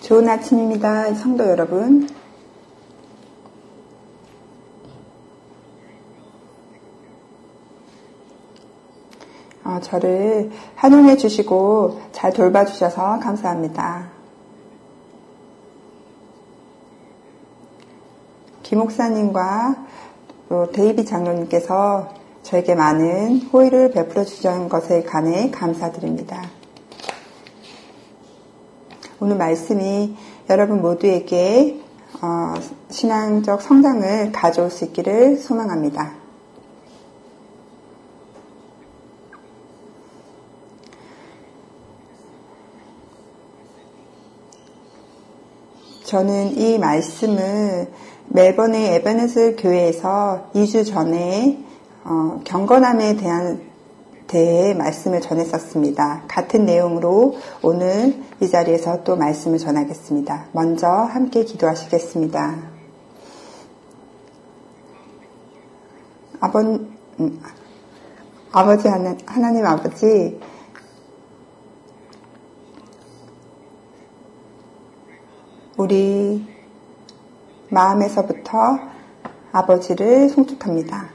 좋은 아침입니다, 성도 여러분. 저를 환영해 주시고 잘 돌봐주셔서 감사합니다. 김 목사님과 또 데이비 장로님께서 저에게 많은 호의를 베풀어 주신 것에 관해 감사드립니다. 오늘 말씀이 여러분 모두에게 신앙적 성장을 가져올 수 있기를 소망합니다. 저는 이 말씀을 멜번의 에베네셀 교회에서 2주 전에 경건함에 대해 말씀을 전했었습니다. 같은 내용으로 오늘 이 자리에서 또 말씀을 전하겠습니다. 먼저 함께 기도하시겠습니다. 아버지 하나님 아버지, 우리 마음에서부터 아버지를 송축합니다.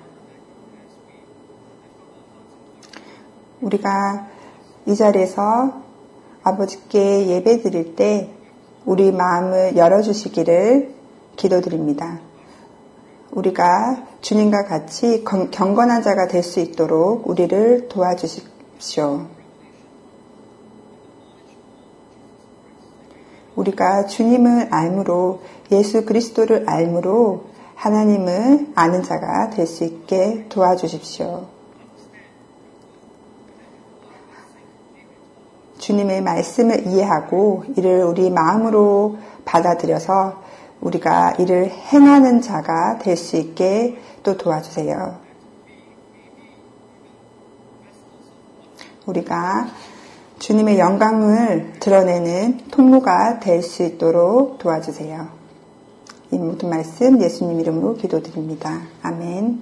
우리가 이 자리에서 아버지께 예배 드릴 때 우리 마음을 열어주시기를 기도드립니다. 우리가 주님과 같이 경건한 자가 될 수 있도록 우리를 도와주십시오. 우리가 주님을 알므로, 예수 그리스도를 알므로 하나님을 아는 자가 될 수 있게 도와주십시오. 주님의 말씀을 이해하고 이를 우리 마음으로 받아들여서 우리가 이를 행하는 자가 될 수 있게 또 도와주세요. 우리가 주님의 영광을 드러내는 통로가 될 수 있도록 도와주세요. 이 모든 말씀 예수님 이름으로 기도드립니다. 아멘.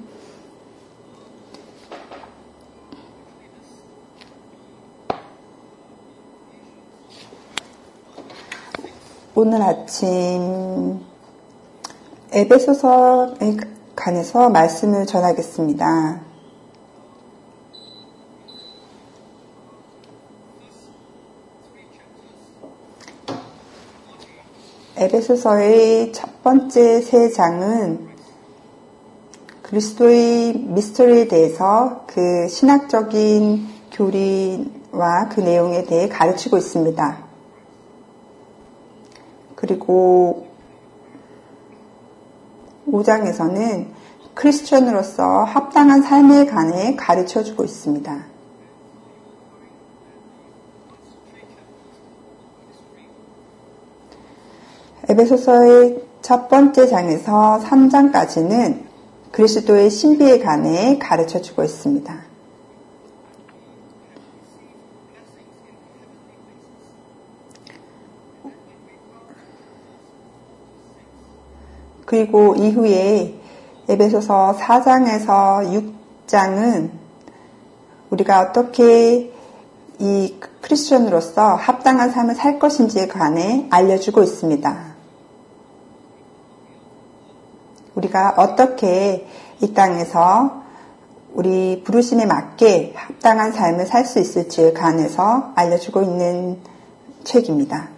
오늘 아침 에베소서에 관해서 말씀을 전하겠습니다. 에베소서의 첫 번째 세 장은 그리스도의 미스터리에 대해서 그 신학적인 교리와 그 내용에 대해 가르치고 있습니다. 그리고 5장에서는 크리스천으로서 합당한 삶에 관해 가르쳐주고 있습니다. 에베소서의 첫 번째 장에서 3장까지는 그리스도의 신비에 관해 가르쳐주고 있습니다. 그리고 이후에 에베소서 4장에서 6장은 우리가 어떻게 이 크리스천으로서 합당한 삶을 살 것인지에 관해 알려주고 있습니다. 우리가 어떻게 이 땅에서 우리 부르심에 맞게 합당한 삶을 살 수 있을지에 관해서 알려주고 있는 책입니다.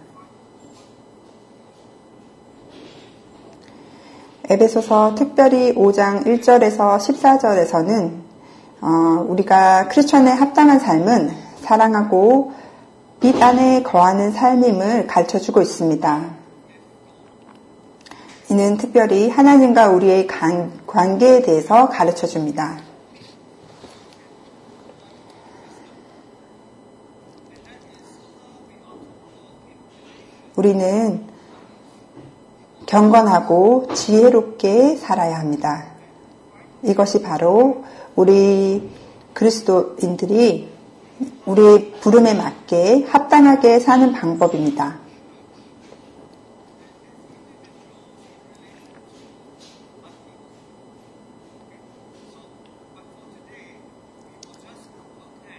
에베소서 특별히 5장 1절에서 14절에서는 우리가 크리스천에 합당한 삶은 사랑하고 빛 안에 거하는 삶임을 가르쳐주고 있습니다. 이는 특별히 하나님과 우리의 관계에 대해서 가르쳐줍니다. 우리는 경건하고 지혜롭게 살아야 합니다. 이것이 바로 우리 그리스도인들이 우리의 부름에 맞게 합당하게 사는 방법입니다.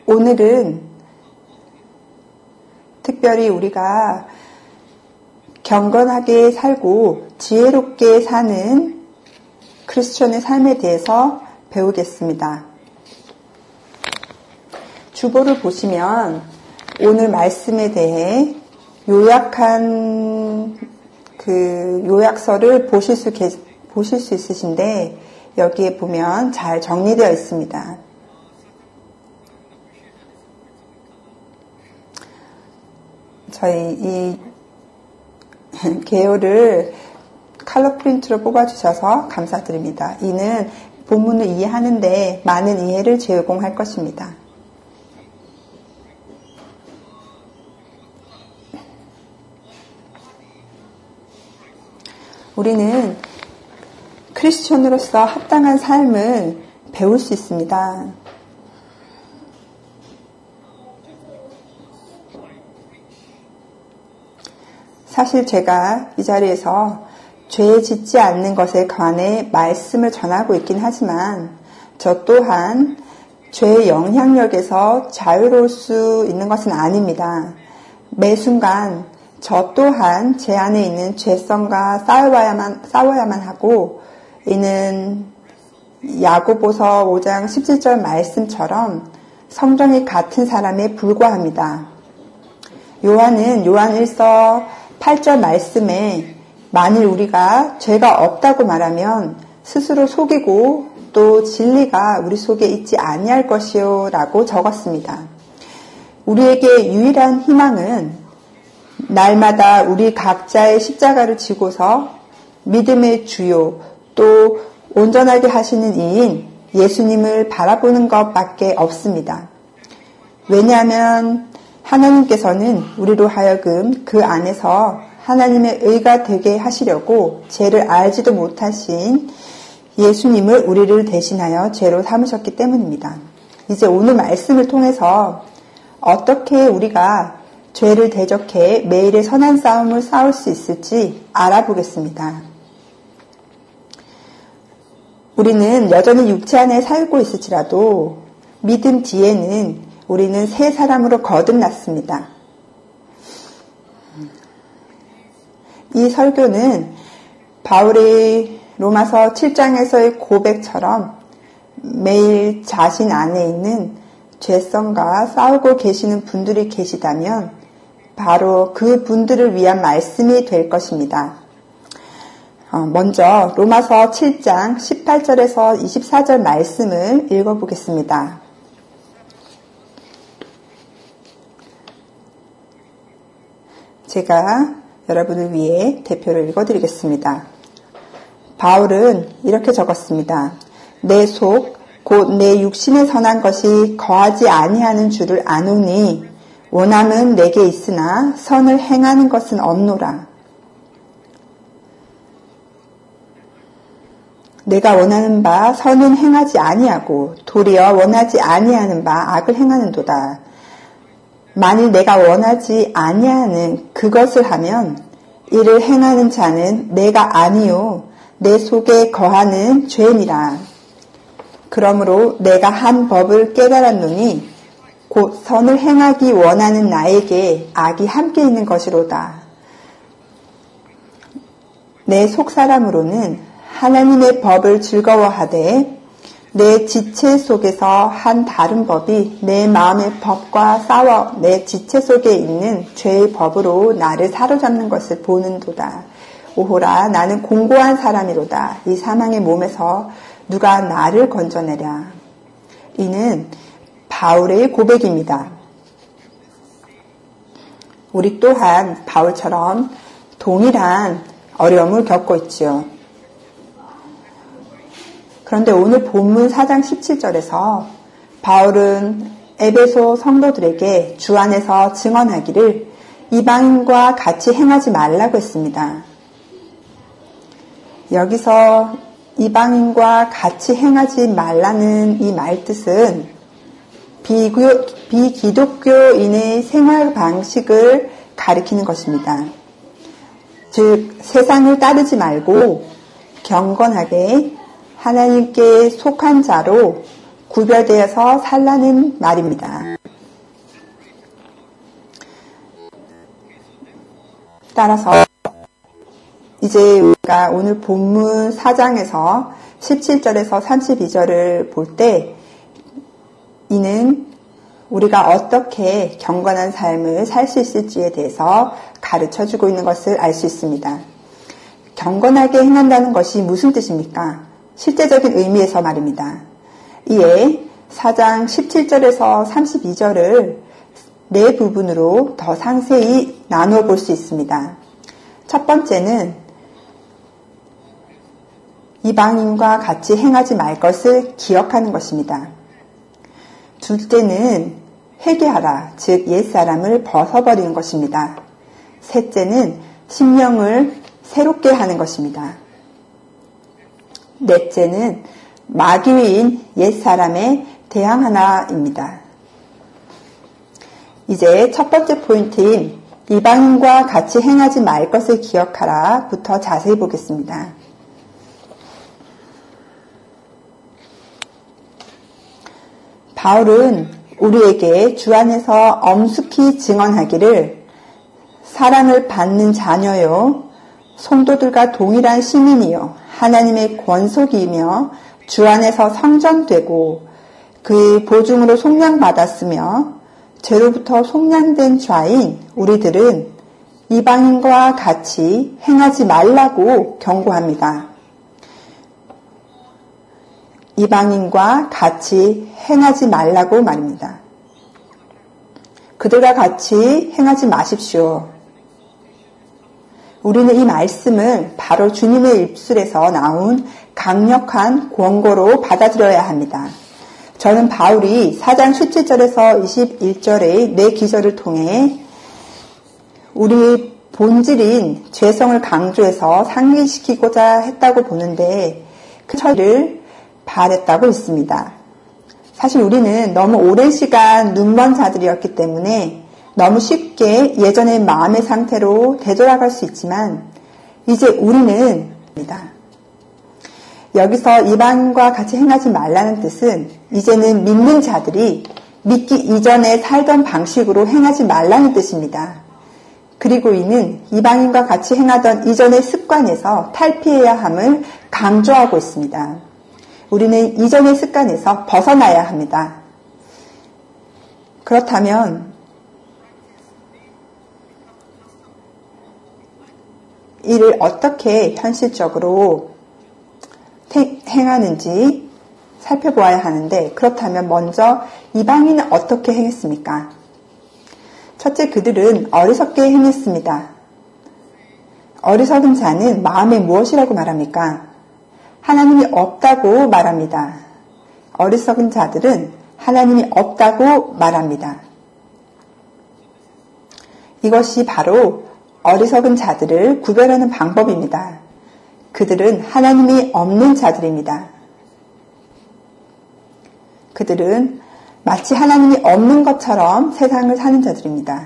오늘은 특별히 우리가 경건하게 살고 지혜롭게 사는 크리스천의 삶에 대해서 배우겠습니다. 주보를 보시면 오늘 말씀에 대해 요약한 그 요약서를 보실 수 있으신데 여기에 보면 잘 정리되어 있습니다. 저희 이 개요를 컬러 프린트로 뽑아주셔서 감사드립니다. 이는 본문을 이해하는데 많은 이해를 제공할 것입니다. 우리는 크리스천으로서 합당한 삶을 배울 수 있습니다. 사실 제가 이 자리에서 죄 짓지 않는 것에 관해 말씀을 전하고 있긴 하지만 저 또한 죄의 영향력에서 자유로울 수 있는 것은 아닙니다. 매 순간 저 또한 제 안에 있는 죄성과 싸워야만 하고 이는 야고보서 5장 17절 말씀처럼 성정이 같은 사람에 불과합니다. 요한은 요한 1서 8절 말씀에 만일 우리가 죄가 없다고 말하면 스스로 속이고 또 진리가 우리 속에 있지 아니할 것이요 라고 적었습니다. 우리에게 유일한 희망은 날마다 우리 각자의 십자가를 지고서 믿음의 주요 또 온전하게 하시는 이인 예수님을 바라보는 것밖에 없습니다. 왜냐하면 하나님께서는 우리로 하여금 그 안에서 하나님의 의가 되게 하시려고 죄를 알지도 못하신 예수님을 우리를 대신하여 죄로 삼으셨기 때문입니다. 이제 오늘 말씀을 통해서 어떻게 우리가 죄를 대적해 매일의 선한 싸움을 싸울 수 있을지 알아보겠습니다. 우리는 여전히 육체 안에 살고 있을지라도 믿음 뒤에는 우리는 새 사람으로 거듭났습니다. 이 설교는 바울의 로마서 7장에서의 고백처럼 매일 자신 안에 있는 죄성과 싸우고 계시는 분들이 계시다면 바로 그 분들을 위한 말씀이 될 것입니다. 먼저 로마서 7장 18절에서 24절 말씀을 읽어보겠습니다. 제가 여러분을 위해 대표를 읽어드리겠습니다. 바울은 이렇게 적었습니다. 내 속, 곧 내 육신에 선한 것이 거하지 아니하는 줄을 아노니 원함은 내게 있으나 선을 행하는 것은 없노라. 내가 원하는 바 선은 행하지 아니하고 도리어 원하지 아니하는 바 악을 행하는도다. 만일 내가 원하지 아니하는 그것을 하면 이를 행하는 자는 내가 아니요 내 속에 거하는 죄니라. 그러므로 내가 한 법을 깨달았노니 곧 선을 행하기 원하는 나에게 악이 함께 있는 것이로다. 내 속사람으로는 하나님의 법을 즐거워하되 내 지체 속에서 한 다른 법이 내 마음의 법과 싸워 내 지체 속에 있는 죄의 법으로 나를 사로잡는 것을 보는도다. 오호라 나는 공고한 사람이로다. 이 사망의 몸에서 누가 나를 건져내랴. 이는 바울의 고백입니다. 우리 또한 바울처럼 동일한 어려움을 겪고 있지요. 그런데 오늘 본문 4장 17절에서 바울은 에베소 성도들에게 주 안에서 증언하기를 이방인과 같이 행하지 말라고 했습니다. 여기서 이방인과 같이 행하지 말라는 이 말뜻은 비기독교인의 생활 방식을 가리키는 것입니다. 즉 세상을 따르지 말고 경건하게 하나님께 속한 자로 구별되어서 살라는 말입니다. 따라서 이제 우리가 오늘 본문 4장에서 17절에서 32절을 볼 때 이는 우리가 어떻게 경건한 삶을 살 수 있을지에 대해서 가르쳐주고 있는 것을 알 수 있습니다. 경건하게 행한다는 것이 무슨 뜻입니까? 실제적인 의미에서 말입니다. 이에 4장 17절에서 32절을 네 부분으로 더 상세히 나누어 볼 수 있습니다. 첫 번째는 이방인과 같이 행하지 말 것을 기억하는 것입니다. 둘째는 회개하라, 즉 옛사람을 벗어버리는 것입니다. 셋째는 심령을 새롭게 하는 것입니다. 넷째는 마귀인 옛사람에 대항하나입니다. 이제 첫 번째 포인트인 이방인과 같이 행하지 말 것을 기억하라 부터 자세히 보겠습니다. 바울은 우리에게 주 안에서 엄숙히 증언하기를 사랑을 받는 자녀요 성도들과 동일한 시민이요 하나님의 권속이며 주 안에서 성전되고 그의 보증으로 속량받았으며 죄로부터 속량된 자인 우리들은 이방인과 같이 행하지 말라고 경고합니다. 이방인과 같이 행하지 말라고 말입니다. 그들과 같이 행하지 마십시오. 우리는 이 말씀을 바로 주님의 입술에서 나온 강력한 권고로 받아들여야 합니다. 저는 바울이 4장 17절에서 21절의 네 기절을 통해 우리의 본질인 죄성을 강조해서 상기시키고자 했다고 보는데 그 처리를 바랬다고 있습니다. 사실 우리는 너무 오랜 시간 눈먼 자들이었기 때문에 너무 쉽게 예전의 마음의 상태로 되돌아갈 수 있지만 이제 우리는 여기서 이방인과 같이 행하지 말라는 뜻은 이제는 믿는 자들이 믿기 이전에 살던 방식으로 행하지 말라는 뜻입니다. 그리고 이는 이방인과 같이 행하던 이전의 습관에서 탈피해야 함을 강조하고 있습니다. 우리는 이전의 습관에서 벗어나야 합니다. 그렇다면 이를 어떻게 현실적으로 행하는지 살펴보아야 하는데 그렇다면 먼저 이방인은 어떻게 행했습니까? 첫째, 그들은 어리석게 행했습니다. 어리석은 자는 마음에 무엇이라고 말합니까? 하나님이 없다고 말합니다. 어리석은 자들은 하나님이 없다고 말합니다. 이것이 바로 어리석은 자들을 구별하는 방법입니다. 그들은 하나님이 없는 자들입니다. 그들은 마치 하나님이 없는 것처럼 세상을 사는 자들입니다.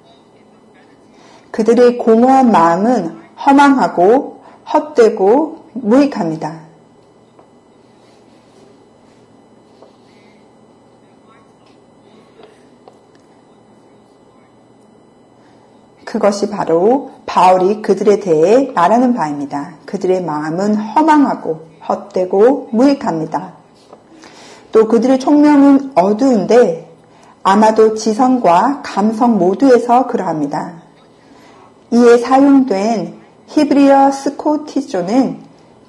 그들의 공허한 마음은 허망하고 헛되고 무익합니다. 그것이 바로 바울이 그들에 대해 말하는 바입니다. 그들의 마음은 허망하고 헛되고 무익합니다. 또 그들의 총명은 어두운데 아마도 지성과 감성 모두에서 그러합니다. 이에 사용된 히브리어 스코티조는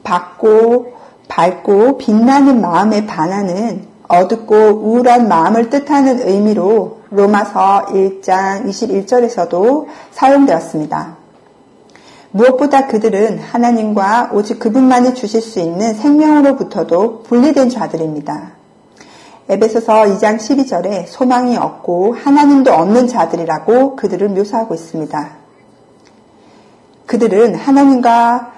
밝고 빛나는 마음에 반하는 어둡고 우울한 마음을 뜻하는 의미로 로마서 1장 21절에서도 사용되었습니다. 무엇보다 그들은 하나님과 오직 그분만이 주실 수 있는 생명으로부터도 분리된 자들입니다. 에베소서 2장 12절에 소망이 없고 하나님도 없는 자들이라고 그들을 묘사하고 있습니다. 그들은 하나님과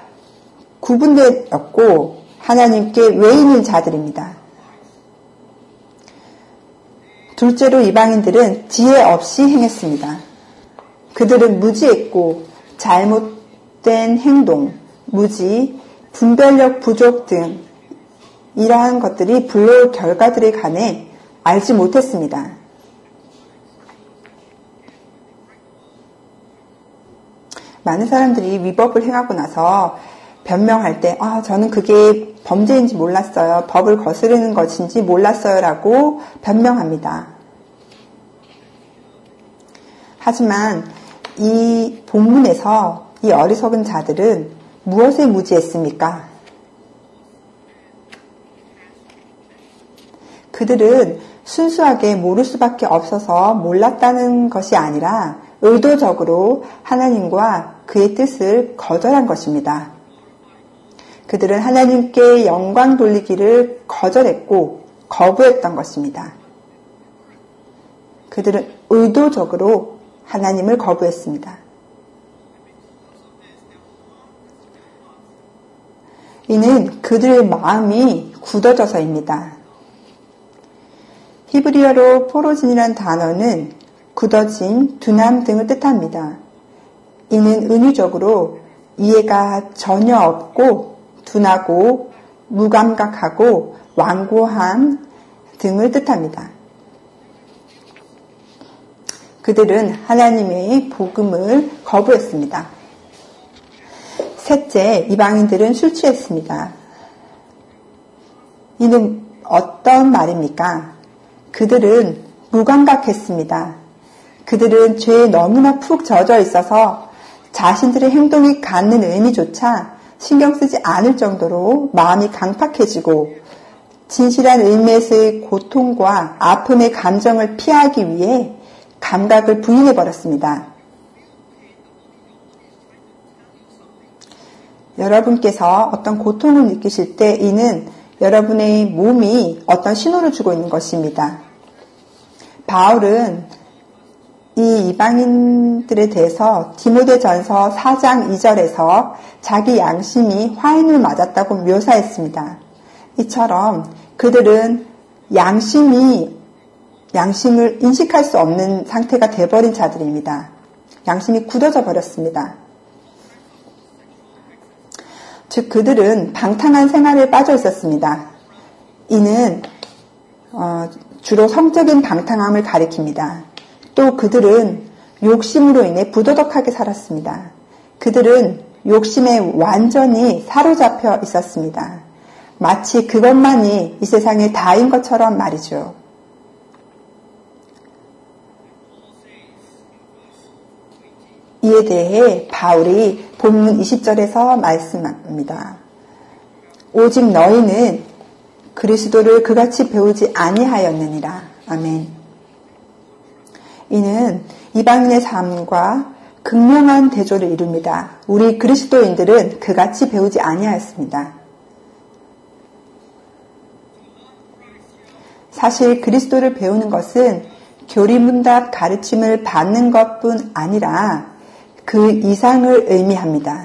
구분되었고 하나님께 외인인 자들입니다. 둘째로 이방인들은 지혜 없이 행했습니다. 그들은 무지했고 잘못된 행동, 무지, 분별력 부족 등 이러한 것들이 불러올 결과들에 관해 알지 못했습니다. 많은 사람들이 위법을 행하고 나서 변명할 때 저는 그게 범죄인지 몰랐어요. 법을 거스르는 것인지 몰랐어요. 라고 변명합니다. 하지만 이 본문에서 이 어리석은 자들은 무엇에 무지했습니까? 그들은 순수하게 모를 수밖에 없어서 몰랐다는 것이 아니라 의도적으로 하나님과 그의 뜻을 거절한 것입니다. 그들은 하나님께 영광 돌리기를 거절했고 거부했던 것입니다. 그들은 의도적으로 하나님을 거부했습니다. 이는 그들의 마음이 굳어져서입니다. 히브리어로 포로진이란 단어는 굳어진, 둔함 등을 뜻합니다. 이는 은유적으로 이해가 전혀 없고 둔하고 무감각하고 완고함 등을 뜻합니다. 그들은 하나님의 복음을 거부했습니다. 셋째, 이방인들은 술 취했습니다. 이는 어떤 말입니까? 그들은 무감각했습니다. 그들은 죄에 너무나 푹 젖어 있어서 자신들의 행동이 갖는 의미조차 신경 쓰지 않을 정도로 마음이 강팍해지고 진실한 의미에서의 고통과 아픔의 감정을 피하기 위해 감각을 부인해버렸습니다. 여러분께서 어떤 고통을 느끼실 때 이는 여러분의 몸이 어떤 신호를 주고 있는 것입니다. 바울은 이 이방인들에 대해서 디모데전서 4장 2절에서 자기 양심이 화인을 맞았다고 묘사했습니다. 이처럼 그들은 양심을 인식할 수 없는 상태가 되어버린 자들입니다. 양심이 굳어져 버렸습니다. 즉 그들은 방탕한 생활에 빠져 있었습니다. 이는 주로 성적인 방탕함을 가리킵니다. 또 그들은 욕심으로 인해 부도덕하게 살았습니다. 그들은 욕심에 완전히 사로잡혀 있었습니다. 마치 그것만이 이 세상의 다인 것처럼 말이죠. 이에 대해 바울이 본문 20절에서 말씀합니다. 오직 너희는 그리스도를 그같이 배우지 아니하였느니라. 아멘. 이는 이방인의 삶과 극명한 대조를 이룹니다. 우리 그리스도인들은 그같이 배우지 아니하였습니다. 사실 그리스도를 배우는 것은 교리문답 가르침을 받는 것뿐 아니라 그 이상을 의미합니다.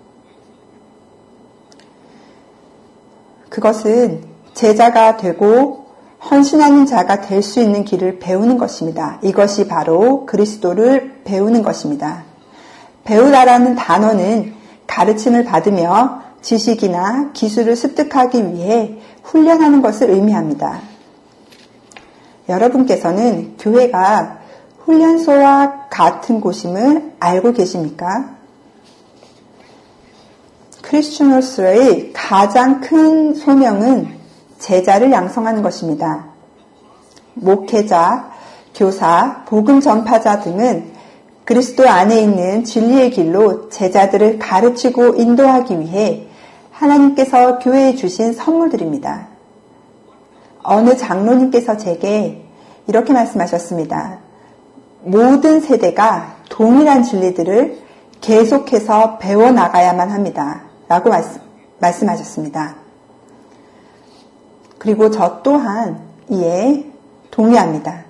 그것은 제자가 되고 헌신하는 자가 될 수 있는 길을 배우는 것입니다. 이것이 바로 그리스도를 배우는 것입니다. 배우다라는 단어는 가르침을 받으며 지식이나 기술을 습득하기 위해 훈련하는 것을 의미합니다. 여러분께서는 교회가 훈련소와 같은 곳임을 알고 계십니까? 크리스천으로서의 가장 큰 소명은 제자를 양성하는 것입니다. 목회자, 교사, 복음 전파자 등은 그리스도 안에 있는 진리의 길로 제자들을 가르치고 인도하기 위해 하나님께서 교회에 주신 선물들입니다. 어느 장로님께서 제게 이렇게 말씀하셨습니다. 모든 세대가 동일한 진리들을 계속해서 배워나가야만 합니다. 라고 말씀하셨습니다. 그리고 저 또한 이에 동의합니다.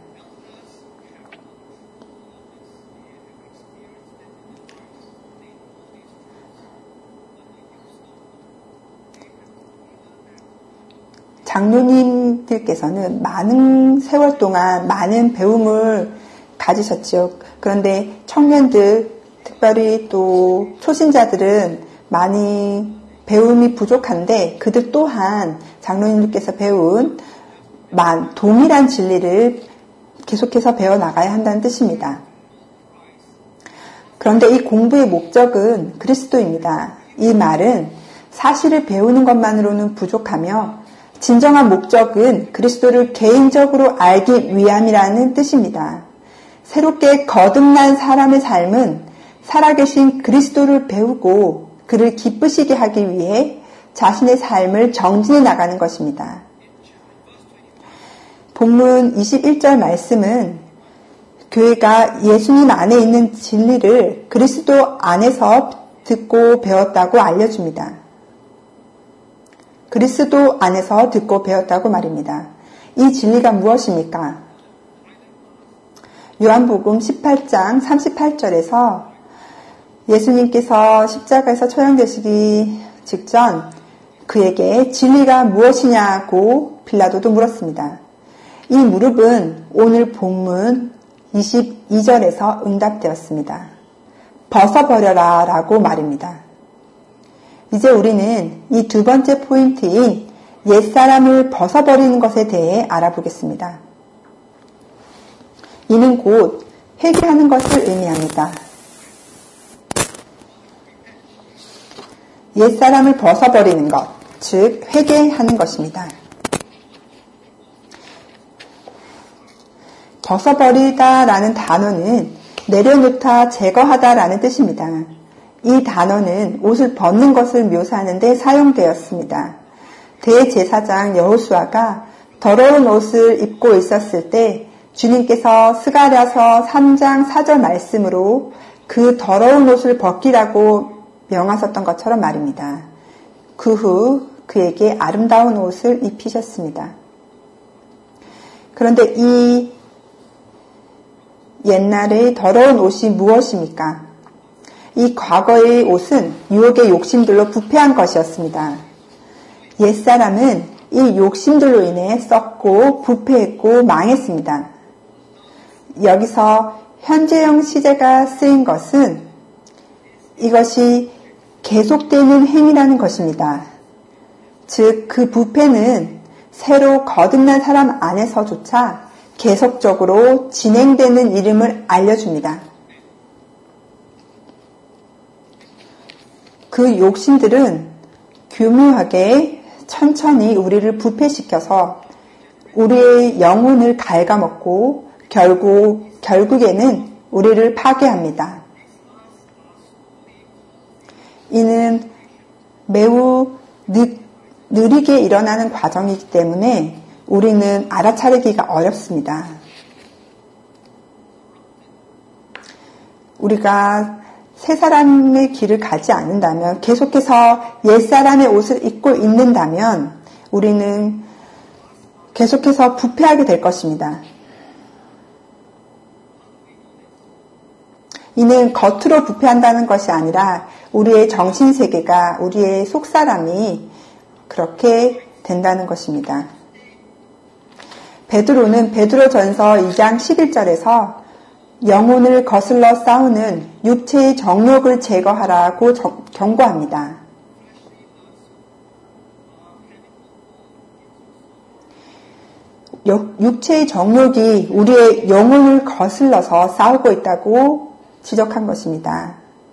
장로님들께서는 많은 세월 동안 많은 배움을 가지셨죠. 그런데 청년들, 특별히 또 초신자들은 많이 배움이 부족한데 그들 또한 장로님들께서 배운 동일한 진리를 계속해서 배워나가야 한다는 뜻입니다. 그런데 이 공부의 목적은 그리스도입니다. 이 말은 사실을 배우는 것만으로는 부족하며 진정한 목적은 그리스도를 개인적으로 알기 위함이라는 뜻입니다. 새롭게 거듭난 사람의 삶은 살아계신 그리스도를 배우고 그를 기쁘시게 하기 위해 자신의 삶을 정진해 나가는 것입니다. 본문 21절 말씀은 교회가 예수님 안에 있는 진리를 그리스도 안에서 듣고 배웠다고 알려줍니다. 그리스도 안에서 듣고 배웠다고 말입니다. 이 진리가 무엇입니까? 요한복음 18장 38절에서 예수님께서 십자가에서 처형되시기 직전 그에게 진리가 무엇이냐고 빌라도도 물었습니다. 이 물음은 오늘 본문 22절에서 응답되었습니다. 벗어버려라 라고 말입니다. 이제 우리는 이 두 번째 포인트인 옛사람을 벗어버리는 것에 대해 알아보겠습니다. 이는 곧 회개하는 것을 의미합니다. 옛사람을 벗어버리는 것, 즉 회개하는 것입니다. 벗어버리다라는 단어는 내려놓다, 제거하다라는 뜻입니다. 이 단어는 옷을 벗는 것을 묘사하는 데 사용되었습니다. 대제사장 여호수아가 더러운 옷을 입고 있었을 때 주님께서 스가랴서 3장 4절 말씀으로 그 더러운 옷을 벗기라고 명하셨던 것처럼 말입니다. 그 후 그에게 아름다운 옷을 입히셨습니다. 그런데 이 옛날의 더러운 옷이 무엇입니까? 이 과거의 옷은 유혹의 욕심들로 부패한 것이었습니다. 옛사람은 이 욕심들로 인해 썩고 부패했고 망했습니다. 여기서 현재형 시제가 쓰인 것은 이것이 계속되는 행위라는 것입니다. 즉, 그 부패는 새로 거듭난 사람 안에서조차 계속적으로 진행되는 이름을 알려줍니다. 그 욕심들은 교묘하게 천천히 우리를 부패시켜서 우리의 영혼을 갉아먹고 결국에는 우리를 파괴합니다. 이는 매우 느리게 일어나는 과정이기 때문에 우리는 알아차리기가 어렵습니다. 우리가 새 사람의 길을 가지 않는다면, 계속해서 옛 사람의 옷을 입고 있는다면 우리는 계속해서 부패하게 될 것입니다. 이는 겉으로 부패한다는 것이 아니라 우리의 정신세계가, 우리의 속사람이 그렇게 된다는 것입니다. 베드로는 베드로전서 2장 11절에서 영혼을 거슬러 싸우는 육체의 정욕을 제거하라고 경고합니다. 육체의 정욕이 우리의 영혼을 거슬러서 싸우고 있다고 지적한 것입니다.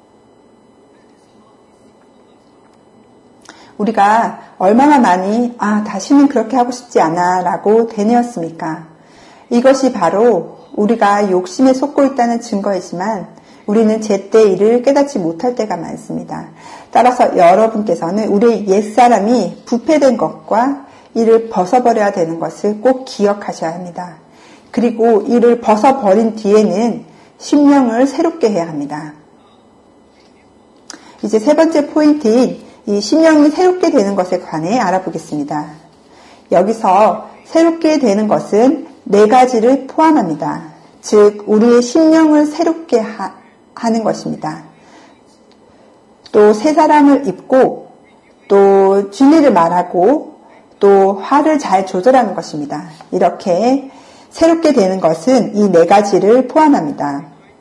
우리가 얼마나 많이 다시는 그렇게 하고 싶지 않아 라고 되뇌었습니까? 이것이 바로 우리가 욕심에 솟고 있다는 증거이지만 우리는 제때 이를 깨닫지 못할 때가 많습니다. 따라서 여러분께서는 우리의 옛사람이 부패된 것과 이를 벗어버려야 되는 것을 꼭 기억하셔야 합니다. 그리고 이를 벗어버린 뒤에는 심령을 새롭게 해야 합니다. 이제 세 번째 포인트인 이 심령이 새롭게 되는 것에 관해 알아보겠습니다. 여기서 새롭게 되는 것은 네 가지를 포함합니다. 즉 우리의 심령을 새롭게 하는 것입니다. 또 새 사람을 입고 또 진리를 말하고 또 화를 잘 조절하는 것입니다. 이렇게 새롭게 되는 것은 이 네 가지를 포함합니다.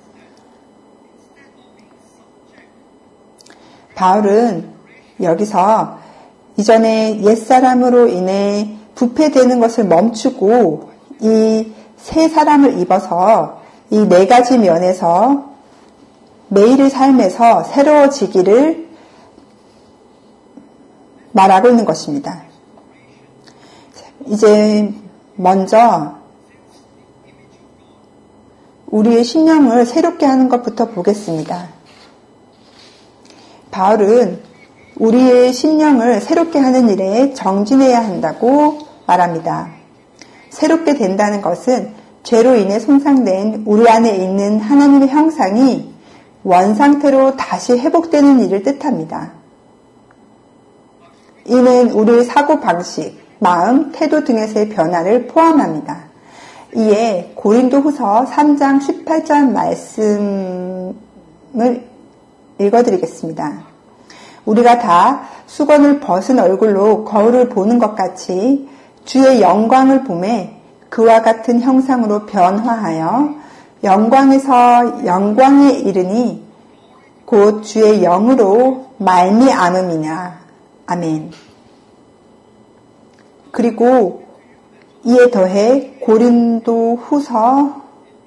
바울은 여기서 이전에 옛사람으로 인해 부패되는 것을 멈추고 이 새 사람을 입어서 이 네 가지 면에서 매일의 삶에서 새로워지기를 말하고 있는 것입니다. 이제 먼저 우리의 신령을 새롭게 하는 것부터 보겠습니다. 바울은 우리의 신령을 새롭게 하는 일에 정진해야 한다고 말합니다. 새롭게 된다는 것은 죄로 인해 손상된 우리 안에 있는 하나님의 형상이 원상태로 다시 회복되는 일을 뜻합니다. 이는 우리의 사고방식, 마음, 태도 등에서의 변화를 포함합니다. 이에 고린도후서 3장 18절 말씀을 읽어드리겠습니다. 우리가 다 수건을 벗은 얼굴로 거울을 보는 것 같이 주의 영광을 보매 그와 같은 형상으로 변화하여 영광에서 영광에 이르니 곧 주의 영으로 말미암음이냐. 아멘. 그리고 이에 더해 고린도후서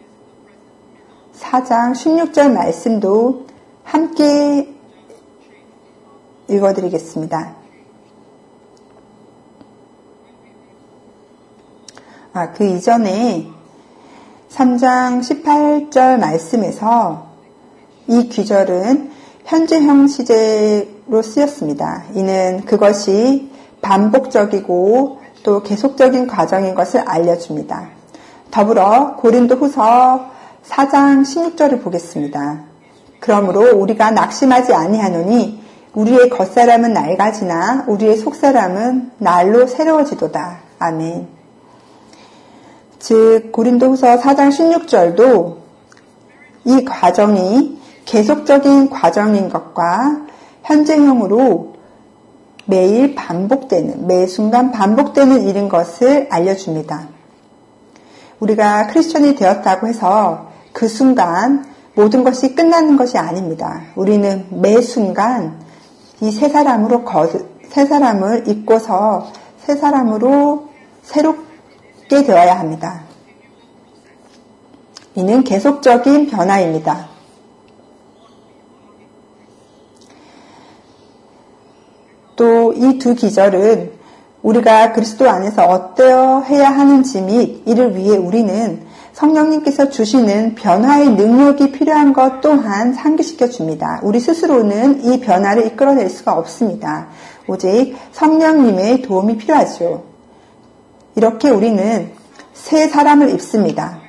4장 16절 말씀도 함께 읽어드리겠습니다. 그 이전에 3장 18절 말씀에서 이 귀절은 현재형 시제로 쓰였습니다. 이는 그것이 반복적이고 또 계속적인 과정인 것을 알려줍니다. 더불어 고린도후서 4장 16절을 보겠습니다. 그러므로 우리가 낙심하지 아니하노니 우리의 겉사람은 낡아지나 우리의 속사람은 날로 새로워지도다. 아멘. 즉 고린도후서 4장 16절도 이 과정이 계속적인 과정인 것과 현재형으로 매일 반복되는, 매 순간 반복되는 일인 것을 알려줍니다. 우리가 크리스천이 되었다고 해서 그 순간 모든 것이 끝나는 것이 아닙니다. 우리는 매 순간 이 새 사람을 잊고서 새 사람으로 새롭게 되어야 합니다. 이는 계속적인 변화입니다. 또 이 두 기절은 우리가 그리스도 안에서 어떠해야 하는지 및 이를 위해 우리는 성령님께서 주시는 변화의 능력이 필요한 것 또한 상기시켜 줍니다. 우리 스스로는 이 변화를 이끌어낼 수가 없습니다. 오직 성령님의 도움이 필요하죠. 이렇게 우리는 새 사람을 입습니다.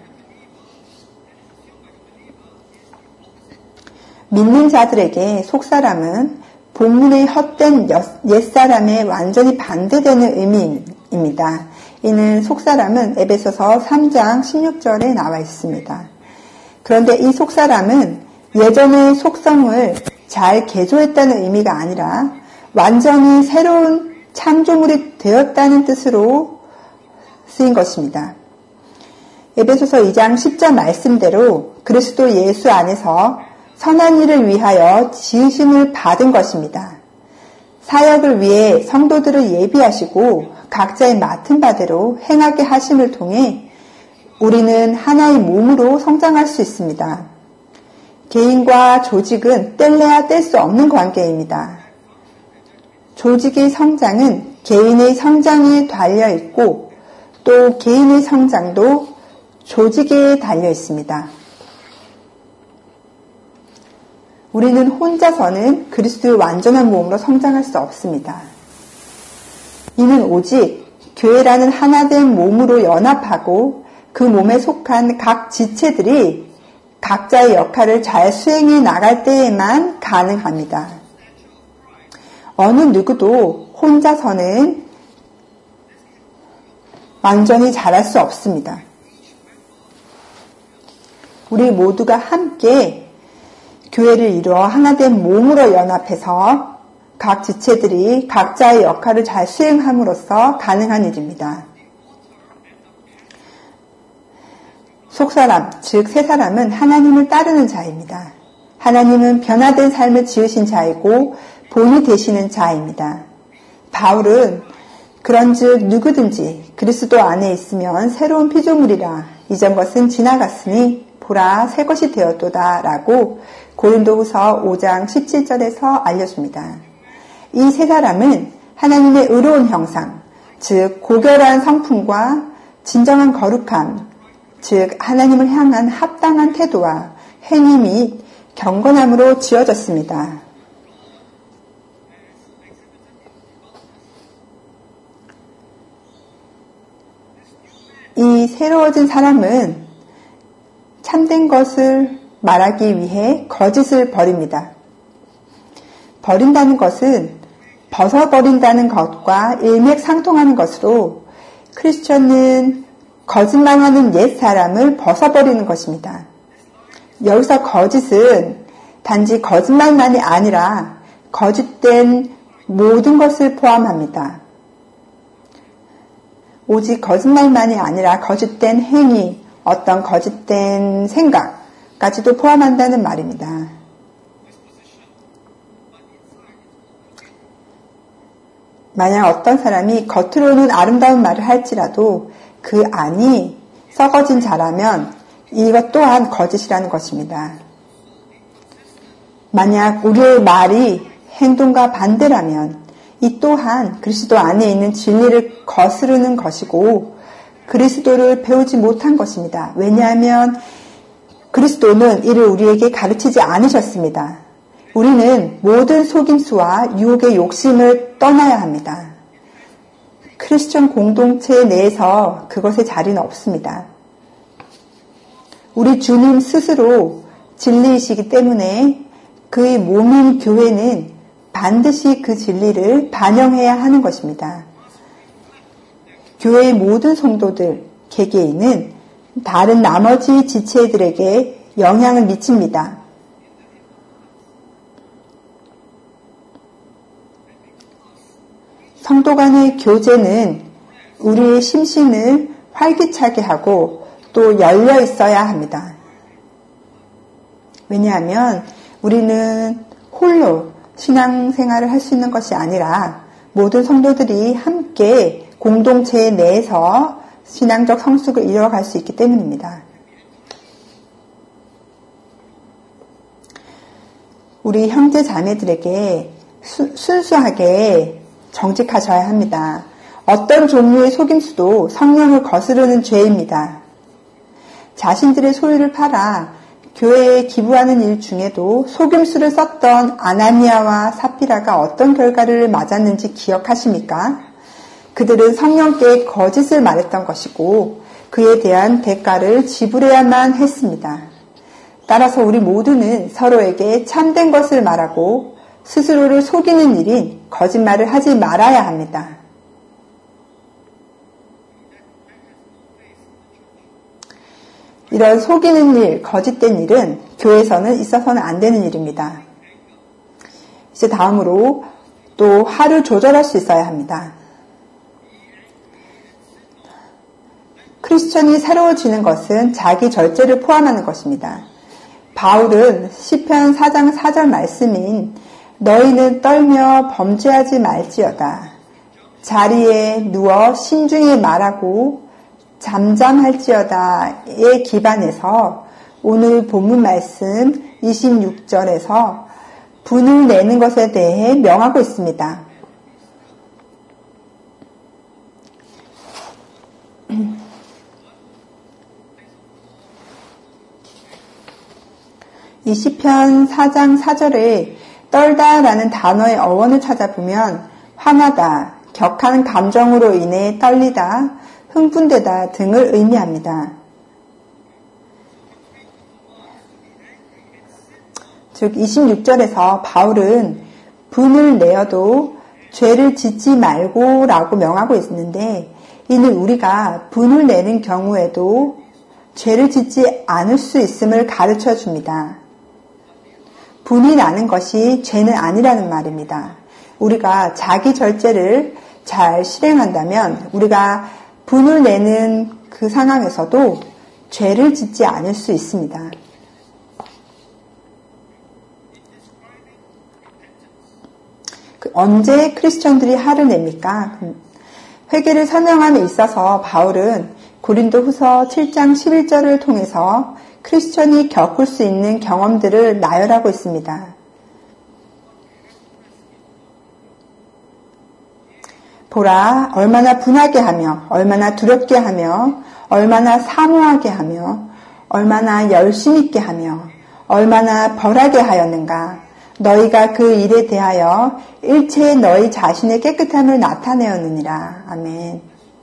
믿는 자들에게 속사람은 본문의 헛된 옛사람에 완전히 반대되는 의미입니다. 이는 속사람은 에베소서 3장 16절에 나와 있습니다. 그런데 이 속사람은 예전의 속성을 잘 개조했다는 의미가 아니라 완전히 새로운 창조물이 되었다는 뜻으로 쓰인 것입니다. 에베소서 2장 10절 말씀대로 그리스도 예수 안에서 선한 일을 위하여 지으심을 받은 것입니다. 사역을 위해 성도들을 예비하시고 각자의 맡은 바대로 행하게 하심을 통해 우리는 하나의 몸으로 성장할 수 있습니다. 개인과 조직은 뗄래야 뗄 수 없는 관계입니다. 조직의 성장은 개인의 성장에 달려 있고 또 개인의 성장도 조직에 달려 있습니다. 우리는 혼자서는 그리스도의 완전한 몸으로 성장할 수 없습니다. 이는 오직 교회라는 하나된 몸으로 연합하고 그 몸에 속한 각 지체들이 각자의 역할을 잘 수행해 나갈 때에만 가능합니다. 어느 누구도 혼자서는 완전히 잘할 수 없습니다. 우리 모두가 함께 교회를 이루어 하나된 몸으로 연합해서 각 지체들이 각자의 역할을 잘 수행함으로써 가능한 일입니다. 속사람, 즉 새 사람은 하나님을 따르는 자입니다. 하나님은 변화된 삶을 지으신 자이고 본이 되시는 자입니다. 바울은 그런즉 누구든지 그리스도 안에 있으면 새로운 피조물이라 이전 것은 지나갔으니 보라 새 것이 되었도다 라고 고린도후서 5장 17절에서 알려줍니다. 이 세 사람은 하나님의 의로운 형상, 즉 고결한 성품과 진정한 거룩함, 즉 하나님을 향한 합당한 태도와 행위 및 경건함으로 지어졌습니다. 이 새로워진 사람은 참된 것을 말하기 위해 거짓을 버립니다. 버린다는 것은 벗어버린다는 것과 일맥상통하는 것으로 크리스천은 거짓말하는 옛 사람을 벗어버리는 것입니다. 여기서 거짓은 단지 거짓말만이 아니라 거짓된 모든 것을 포함합니다. 오직 거짓말만이 아니라 거짓된 행위, 어떤 거짓된 생각까지도 포함한다는 말입니다. 만약 어떤 사람이 겉으로는 아름다운 말을 할지라도 그 안이 썩어진 자라면 이것 또한 거짓이라는 것입니다. 만약 우리의 말이 행동과 반대라면 이 또한 그리스도 안에 있는 진리를 거스르는 것이고 그리스도를 배우지 못한 것입니다. 왜냐하면 그리스도는 이를 우리에게 가르치지 않으셨습니다. 우리는 모든 속임수와 유혹의 욕심을 떠나야 합니다. 크리스천 공동체 내에서 그것의 자리는 없습니다. 우리 주님 스스로 진리이시기 때문에 그의 몸인 교회는 반드시 그 진리를 반영해야 하는 것입니다. 교회의 모든 성도들, 개개인은 다른 나머지 지체들에게 영향을 미칩니다. 성도 간의 교제는 우리의 심신을 활기차게 하고 또 열려 있어야 합니다. 왜냐하면 우리는 홀로 신앙생활을 할 수 있는 것이 아니라 모든 성도들이 함께 공동체 내에서 신앙적 성숙을 이뤄갈 수 있기 때문입니다. 우리 형제 자매들에게 순수하게 정직하셔야 합니다. 어떤 종류의 속임수도 성령을 거스르는 죄입니다. 자신들의 소유를 팔아 교회에 기부하는 일 중에도 속임수를 썼던 아나니아와 삽비라가 어떤 결과를 맞았는지 기억하십니까? 그들은 성령께 거짓을 말했던 것이고 그에 대한 대가를 지불해야만 했습니다. 따라서 우리 모두는 서로에게 참된 것을 말하고 스스로를 속이는 일인 거짓말을 하지 말아야 합니다. 이런 속이는 일, 거짓된 일은 교회에서는 있어서는 안 되는 일입니다. 이제 다음으로 또 화를 조절할 수 있어야 합니다. 크리스천이 새로워지는 것은 자기 절제를 포함하는 것입니다. 바울은 시편 4장 4절 말씀인 너희는 떨며 범죄하지 말지어다. 자리에 누워 신중히 말하고 잠잠할지어다에 기반해서 오늘 본문 말씀 26절에서 분을 내는 것에 대해 명하고 있습니다. 이 시편 4장 4절에 떨다라는 단어의 어원을 찾아보면 화나다, 격한 감정으로 인해 떨리다, 흥분되다 등을 의미합니다. 즉 26절에서 바울은 분을 내어도 죄를 짓지 말고 라고 명하고 있는데 이는 우리가 분을 내는 경우에도 죄를 짓지 않을 수 있음을 가르쳐 줍니다. 분이 나는 것이 죄는 아니라는 말입니다. 우리가 자기 절제를 잘 실행한다면 우리가 분을 내는 그 상황에서도 죄를 짓지 않을 수 있습니다. 언제 크리스천들이 화를 냅니까? 회개를 설명함에 있어서 바울은 고린도후서 7장 11절을 통해서 크리스천이 겪을 수 있는 경험들을 나열하고 있습니다. 보라, 얼마나 분하게 하며, 얼마나 두렵게 하며, 얼마나 사모하게 하며, 얼마나 열심 있게 하며, 얼마나 벌하게 하였는가. 너희가 그 일에 대하여 일체의 너희 자신의 깨끗함을 나타내었느니라. 아멘.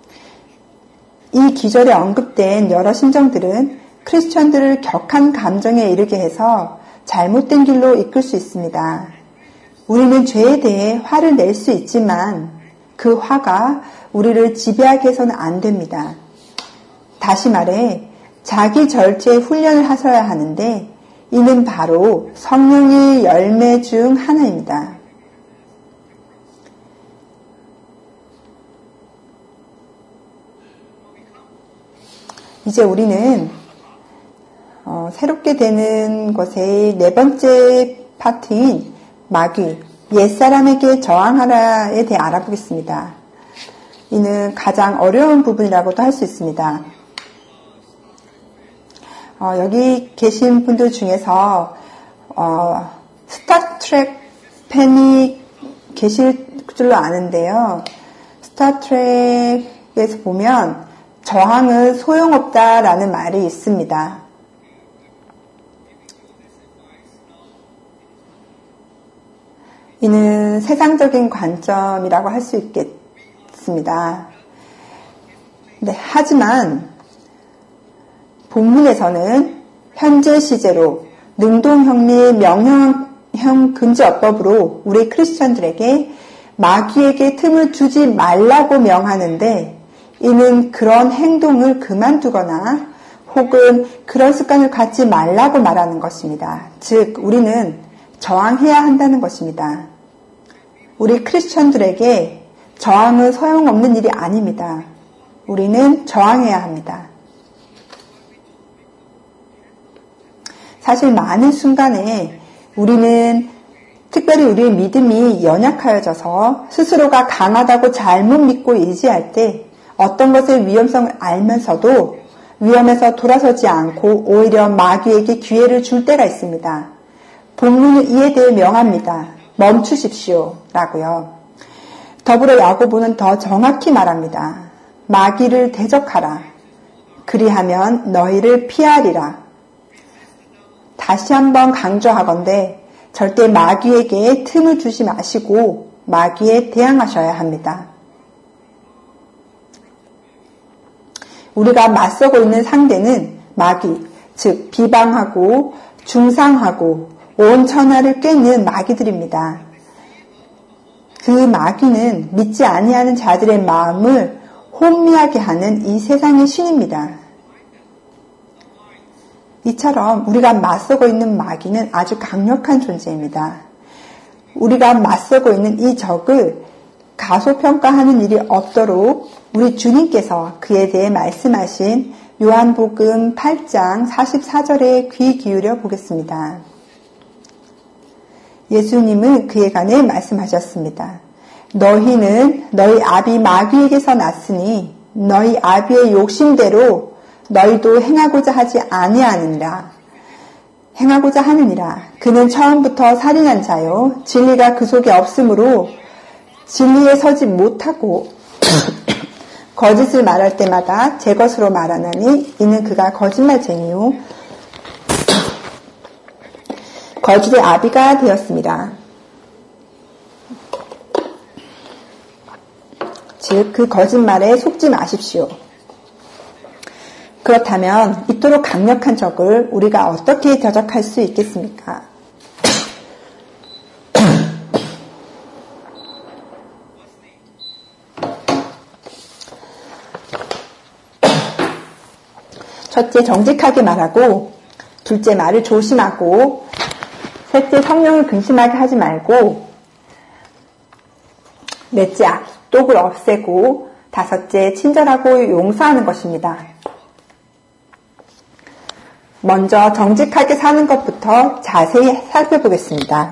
이 기절에 언급된 여러 심정들은 크리스천들을 격한 감정에 이르게 해서 잘못된 길로 이끌 수 있습니다. 우리는 죄에 대해 화를 낼 수 있지만 그 화가 우리를 지배하게 해서는 안 됩니다. 다시 말해 자기 절제의 훈련을 하셔야 하는데 이는 바로 성령의 열매 중 하나입니다. 이제 우리는 새롭게 되는 것의 네 번째 파트인 마귀, 옛사람에게 저항하라에 대해 알아보겠습니다. 이는 가장 어려운 부분이라고도 할 수 있습니다. 여기 계신 분들 중에서 스타트랙 팬이 계실 줄로 아는데요. 스타트랙에서 보면 저항은 소용없다라는 말이 있습니다. 이는 세상적인 관점이라고 할 수 있겠습니다. 네, 하지만 본문에서는 현재 시제로 능동형 및 명령 금지어법으로 우리 크리스천들에게 마귀에게 틈을 주지 말라고 명하는데 이는 그런 행동을 그만두거나 혹은 그런 습관을 갖지 말라고 말하는 것입니다. 즉 우리는 저항해야 한다는 것입니다. 우리 크리스천들에게 저항은 소용없는 일이 아닙니다. 우리는 저항해야 합니다. 사실 많은 순간에 우리는 특별히 우리의 믿음이 연약하여져서 스스로가 강하다고 잘못 믿고 의지할 때 어떤 것의 위험성을 알면서도 위험에서 돌아서지 않고 오히려 마귀에게 기회를 줄 때가 있습니다. 본문은 이에 대해 명합니다. 멈추십시오 라고요. 더불어 야고보는 더 정확히 말합니다. 마귀를 대적하라. 그리하면 너희를 피하리라. 다시 한번 강조하건대 절대 마귀에게 틈을 주지 마시고 마귀에 대항하셔야 합니다. 우리가 맞서고 있는 상대는 마귀, 즉 비방하고 중상하고 온 천하를 꿰는 마귀들입니다. 그 마귀는 믿지 아니하는 자들의 마음을 혼미하게 하는 이 세상의 신입니다. 이처럼 우리가 맞서고 있는 마귀는 아주 강력한 존재입니다. 우리가 맞서고 있는 이 적을 가소평가하는 일이 없도록 우리 주님께서 그에 대해 말씀하신 요한복음 8장 44절에 귀 기울여 보겠습니다. 예수님은 그에 관해 말씀하셨습니다. 너희는 너희 아비 마귀에게서 났으니 너희 아비의 욕심대로 너희도 행하고자 하지 아니하느니라. 행하고자 하느니라. 그는 처음부터 살인한 자요. 진리가 그 속에 없으므로 진리에 서지 못하고 거짓을 말할 때마다 제 것으로 말하나니 이는 그가 거짓말쟁이요 거짓의 아비가 되었습니다. 즉 그 거짓말에 속지 마십시오. 그렇다면 이토록 강력한 적을 우리가 어떻게 대적할 수 있겠습니까? 첫째, 정직하게 말하고, 둘째, 말을 조심하고, 셋째, 성령을 근심하게 하지 말고, 넷째, 악독을 없애고, 다섯째, 친절하고 용서하는 것입니다. 먼저 정직하게 사는 것부터 자세히 살펴보겠습니다.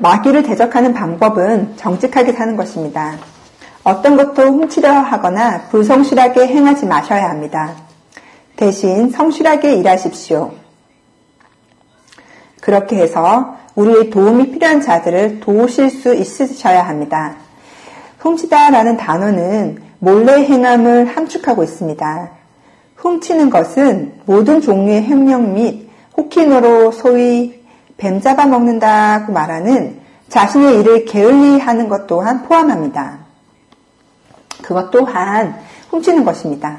마귀를 대적하는 방법은 정직하게 사는 것입니다. 어떤 것도 훔치려 하거나 불성실하게 행하지 마셔야 합니다. 대신 성실하게 일하십시오. 그렇게 해서 우리의 도움이 필요한 자들을 도우실 수 있으셔야 합니다. 훔치다라는 단어는 몰래 행함을 함축하고 있습니다. 훔치는 것은 모든 종류의 횡령 및 호키노로 소위 뱀 잡아먹는다고 말하는 자신의 일을 게을리하는 것 또한 포함합니다. 그것 또한 훔치는 것입니다.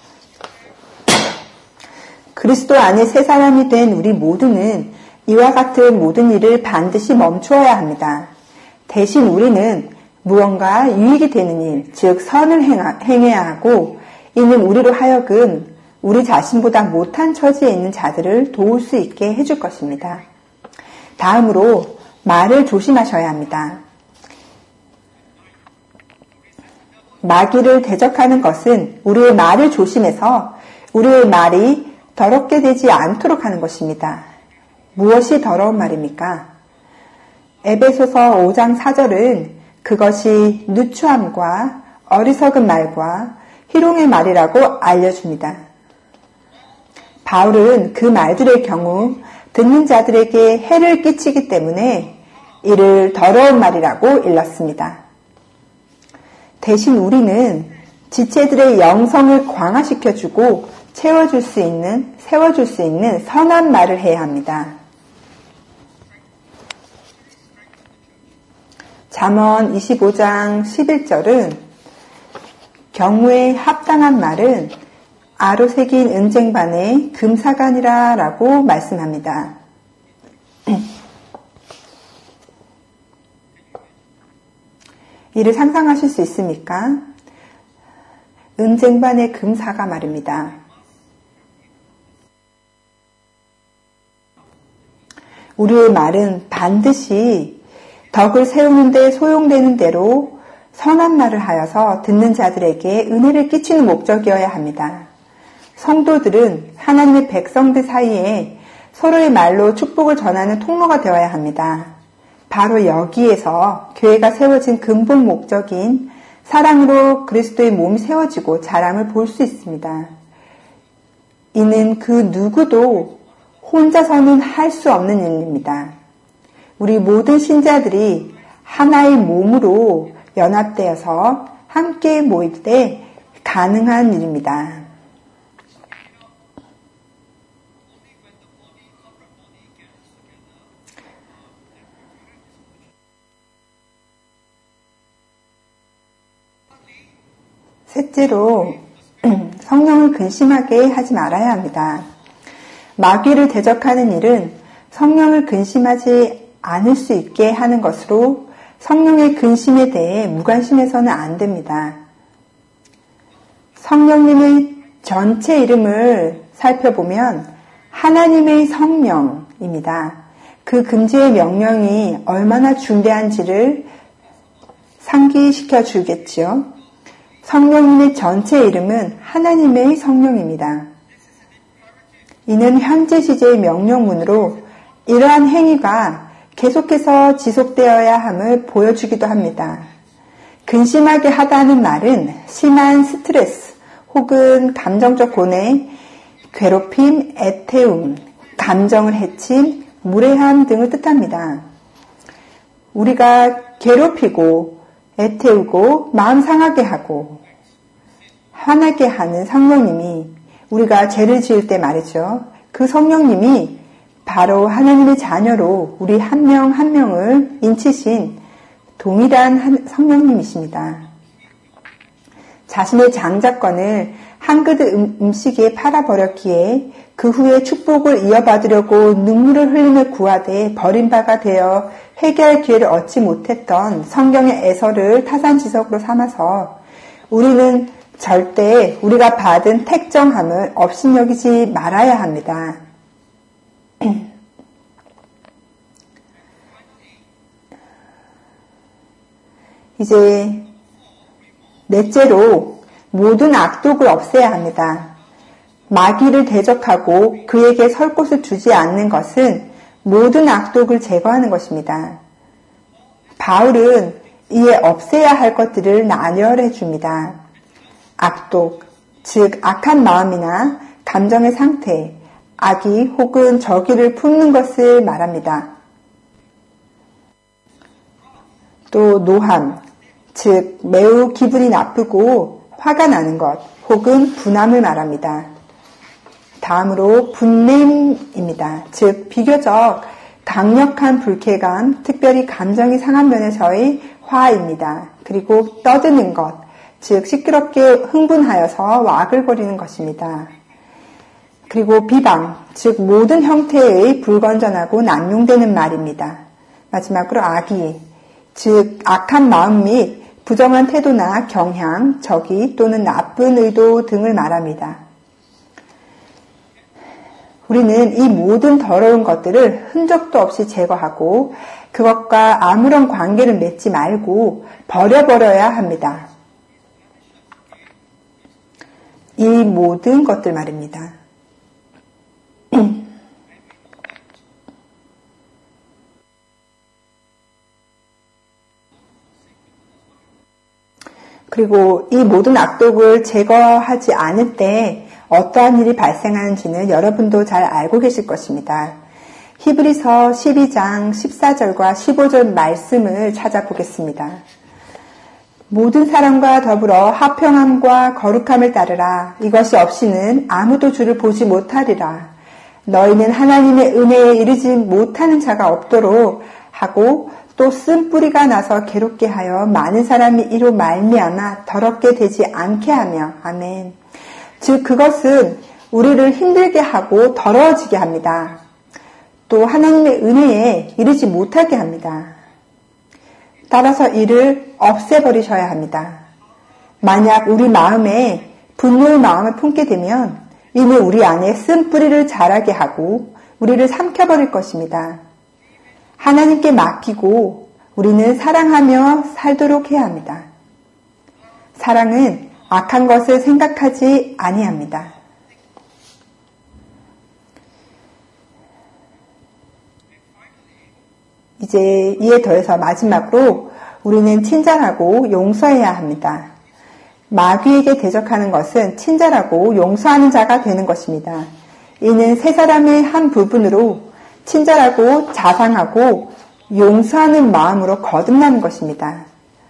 그리스도 안에 새 사람이 된 우리 모두는 이와 같은 모든 일을 반드시 멈추어야 합니다. 대신 우리는 무언가 유익이 되는 일, 즉 선을 행해야 하고, 이는 우리로 하여금 우리 자신보다 못한 처지에 있는 자들을 도울 수 있게 해줄 것입니다. 다음으로 말을 조심하셔야 합니다. 마귀를 대적하는 것은 우리의 말을 조심해서 우리의 말이 더럽게 되지 않도록 하는 것입니다. 무엇이 더러운 말입니까? 에베소서 5장 4절은 그것이 누추함과 어리석은 말과 희롱의 말이라고 알려줍니다. 바울은 그 말들의 경우 듣는 자들에게 해를 끼치기 때문에 이를 더러운 말이라고 일렀습니다. 대신 우리는 지체들의 영성을 강화시켜주고 세워줄 수 있는 선한 말을 해야 합니다. 잠언 25장 11절은 경우에 합당한 말은 아로 새긴 은쟁반의 금사간이라 라고 말씀합니다. 이를 상상하실 수 있습니까? 은쟁반의 금사가 말입니다. 우리의 말은 반드시 덕을 세우는 데 소용되는 대로 선한 말을 하여서 듣는 자들에게 은혜를 끼치는 목적이어야 합니다. 성도들은 하나님의 백성들 사이에 서로의 말로 축복을 전하는 통로가 되어야 합니다. 바로 여기에서 교회가 세워진 근본 목적인 사랑으로 그리스도의 몸이 세워지고 자람을 볼 수 있습니다. 이는 그 누구도 혼자서는 할 수 없는 일입니다. 우리 모든 신자들이 하나의 몸으로 연합되어서 함께 모일 때 가능한 일입니다. 셋째로 성령을 근심하게 하지 말아야 합니다. 마귀를 대적하는 일은 성령을 근심하지 않을 수 있게 하는 것으로 성령의 근심에 대해 무관심해서는 안 됩니다. 성령님의 전체 이름을 살펴보면 하나님의 성령입니다. 그 금지의 명령이 얼마나 중대한지를 상기시켜 주겠지요. 성령님의 전체 이름은 하나님의 성령입니다. 이는 현재 시제의 명령문으로 이러한 행위가 계속해서 지속되어야 함을 보여주기도 합니다. 근심하게 하다는 말은 심한 스트레스 혹은 감정적 고뇌, 괴롭힘, 애태움, 감정을 해침, 무례함 등을 뜻합니다. 우리가 괴롭히고 애태우고 마음 상하게 하고 화나게 하는 성령님이 우리가 죄를 지을 때 말이죠. 그 성령님이 바로 하나님의 자녀로 우리 한 명 한 명을 인치신 동일한 성령님이십니다. 자신의 장자권을 한 그릇 음식에 팔아버렸기에 그 후에 축복을 이어받으려고 눈물을 흘리며 구하되 버림바가 되어 회개할 기회를 얻지 못했던 성경의 에서를 타산지석으로 삼아서 우리는 절대 우리가 받은 택정함을 업신여기지 말아야 합니다. 이제 넷째로 모든 악독을 없애야 합니다. 마귀를 대적하고 그에게 설 곳을 주지 않는 것은 모든 악독을 제거하는 것입니다. 바울은 이에 없애야 할 것들을 나열해 줍니다. 악독, 즉 악한 마음이나 감정의 상태, 악의 혹은 저기를 품는 것을 말합니다. 또 노함, 즉 매우 기분이 나쁘고 화가 나는 것 혹은 분함을 말합니다. 다음으로 분냄입니다. 즉 비교적 강력한 불쾌감, 특별히 감정이 상한 면에서의 화입니다. 그리고 떠드는 것, 즉 시끄럽게 흥분하여서 와글거리는 것입니다. 그리고 비방, 즉 모든 형태의 불건전하고 남용되는 말입니다. 마지막으로 악의, 즉 악한 마음 및 부정한 태도나 경향, 적의 또는 나쁜 의도 등을 말합니다. 우리는 이 모든 더러운 것들을 흔적도 없이 제거하고 그것과 아무런 관계를 맺지 말고 버려버려야 합니다. 이 모든 것들 말입니다. 그리고 이 모든 악독을 제거하지 않을 때 어떠한 일이 발생하는지는 여러분도 잘 알고 계실 것입니다. 히브리서 12장 14절과 15절 말씀을 찾아보겠습니다. 모든 사람과 더불어 화평함과 거룩함을 따르라. 이것이 없이는 아무도 주를 보지 못하리라. 너희는 하나님의 은혜에 이르지 못하는 자가 없도록 하고 또 쓴뿌리가 나서 괴롭게 하여 많은 사람이 이로 말미암아 더럽게 되지 않게 하며. 아멘. 즉 그것은 우리를 힘들게 하고 더러워지게 합니다. 또 하나님의 은혜에 이르지 못하게 합니다. 따라서 이를 없애버리셔야 합니다. 만약 우리 마음에 분노의 마음을 품게 되면 이는 우리 안에 쓴뿌리를 자라게 하고 우리를 삼켜버릴 것입니다. 하나님께 맡기고 우리는 사랑하며 살도록 해야 합니다. 사랑은 악한 것을 생각하지 아니합니다. 이제 이에 더해서 마지막으로 우리는 친절하고 용서해야 합니다. 마귀에게 대적하는 것은 친절하고 용서하는 자가 되는 것입니다. 이는 세 사람의 한 부분으로 친절하고 자상하고 용서하는 마음으로 거듭나는 것입니다.